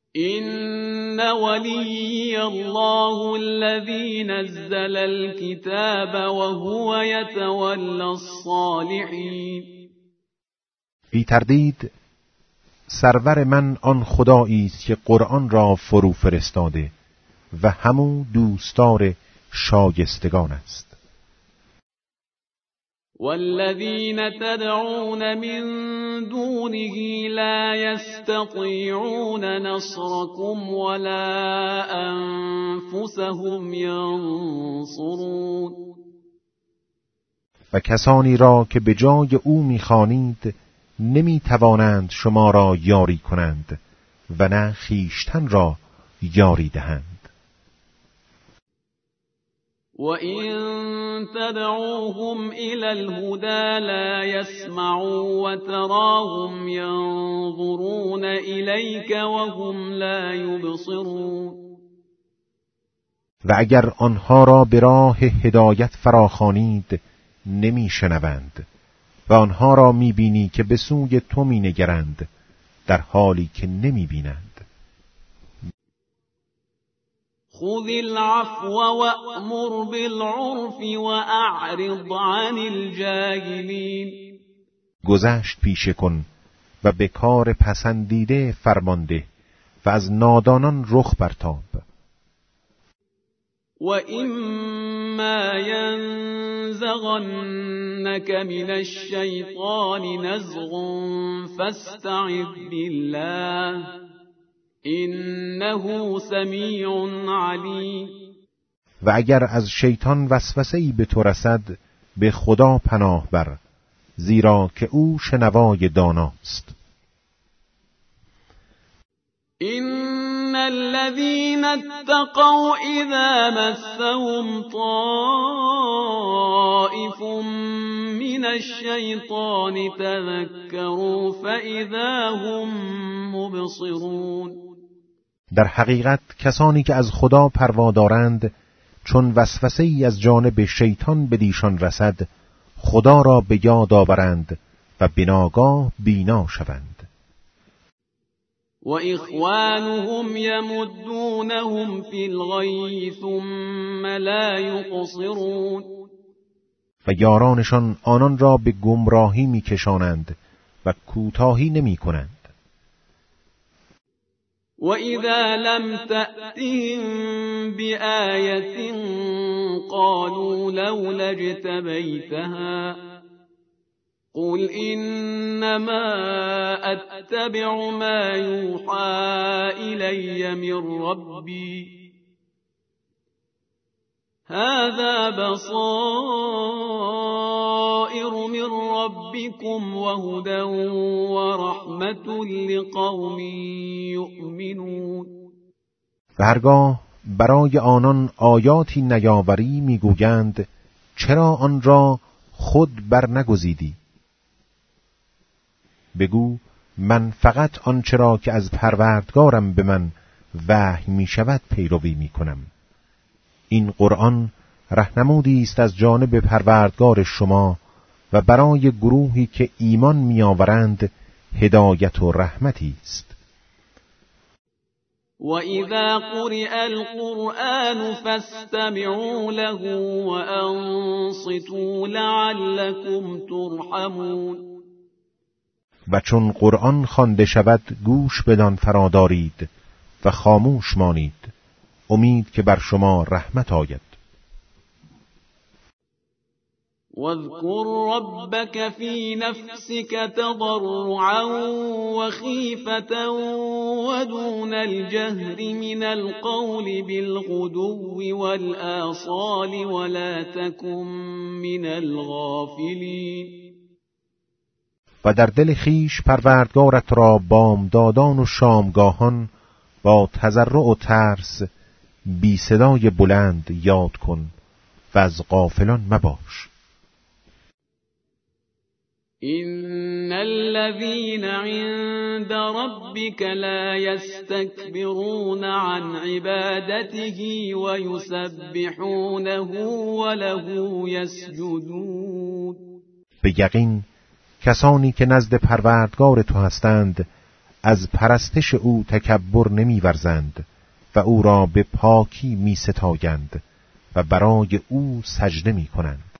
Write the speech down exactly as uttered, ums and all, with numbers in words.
إن ولي الله الذي نزل الكتاب وهو يتولى الصالحين. بی تردید سرور من آن خدایی است که قرآن را فرو فرستاده و همو دوستدار شایستگان است. والذین تدعون من دونه لا يستطيعون نصركم ولا انفسهم ينصرون. و کسانی را که به جای او می‌خوانید نمی توانند شما را یاری کنند و نه خویشتن را یاری دهند. و این تدعوهم الی الهدى لا يسمعوا و تراهم ينظرون الیک وهم لا يبصرون. و اگر آنها را به راه هدایت فراخوانید نمی شنوند و آنها را می بینی که به سوی تو می نگرند در حالی که نمی بینند. خذ العفو وأمر بالعرف وأعرض عن الجاهلین. گذشت پیشه کن و به کار پسندیده فرمانده و از نادانان رخ برتاب. وَإِمَّا يَنزَغَنَّكَ مِنَ الشَّيْطَانِ نَزْغٌ فَاسْتَعِذْ بِاللَّهِ إِنَّهُ سَمِيعٌ عَلِيمٌ. و اگر از شیطان وسوسه‌ای به تو رسد به خدا پناه بر، زیرا که او شنوای داناست. إن الذين اتقوا إذا مسهم طائف من الشيطان تذكروا فإذا هم مبصرون. در حقیقت کسانی که از خدا پروا دارند چون وسوسه‌ای از جانب شیطان به دیشان رسد خدا را به یاد آورند و بناگاه بینا شوند. وَإِخْوَانُهُمْ يَمُدُّونَهُمْ فِي الْغَيِّ ثُمَّ لَا يُقْصِرُونَ. و یارانشان آنان را به گمراهی می‌کشانند و کوتاهی نمی‌کنند. وَإِذَا لَمْ تَأْتِهِمْ بِآيَةٍ قَالُوا لَوْلَا اجْتَبَيْتَهَا قل إنما أتبع ما يوحى إلي من ربي هذا بصائر من ربكم وهدى ورحمة لقوم يؤمنون. و هرگاه برای آنان آیاتی نیاوری میگویند چرا آن را خود بر نگزیدی؟ بگو من فقط آنچه را که از پروردگارم به من وحی می شود پیروی می کنم. این قرآن راهنمودی است از جانب پروردگار شما و برای گروهی که ایمان می آورند هدایت و رحمتی است. وَإِذَا قُرِئَ الْقُرْآنُ فَاسْتَمِعُوا لَهُ وَأَنصِتُوا لَعَلَّكُمْ تُرْحَمُونَ. و چون قرآن خوانده شود گوش بدان فرادارید و خاموش مانید امید که بر شما رحمت آید. واذكر ربك في نفسك تضرعا وخيفة ودون الجهر من القول بالغدو والآصال ولا تكن من الغافلين. و در دل خیش پروردگارت را بامدادان و شامگاهان با تضرع و ترس بی صدای بلند یاد کن و از غافلان مباش. إن الذين عند ربك لا يستكبرون عن عبادته ويسبحونه وله يسجدون. به یقین کسانی که نزد پروردگار تو هستند از پرستش او تکبر نمی ورزند و او را به پاکی می ستایند و برای او سجده می کنند.